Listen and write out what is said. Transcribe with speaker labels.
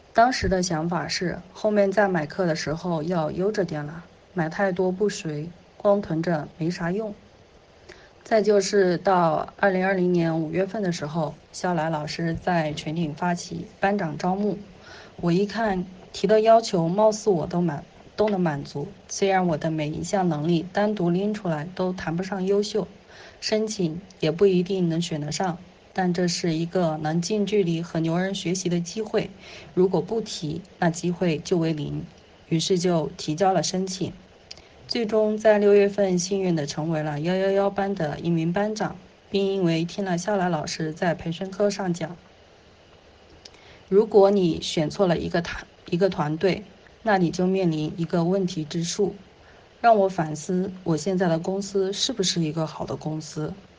Speaker 1: 当时的想法是，后面再买课的时候要悠着点了，买太多不随，光囤着没啥用。再就是到2020年5月份的时候，肖来老师在群里发起班长招募，我一看提的要求，貌似我都能满足。虽然我的每一项能力单独拎出来都谈不上优秀，申请也不一定能选得上，但这是一个能近距离和牛人学习的机会。如果不提，那机会就为零。于是就提交了申请。最终在6月份幸运地成为了111班的一名班长，并因为听了肖来老师在培训课上讲，如果你选错了一个团队，那你就面临一个问题之数，让我反思我现在的公司是不是一个好的公司。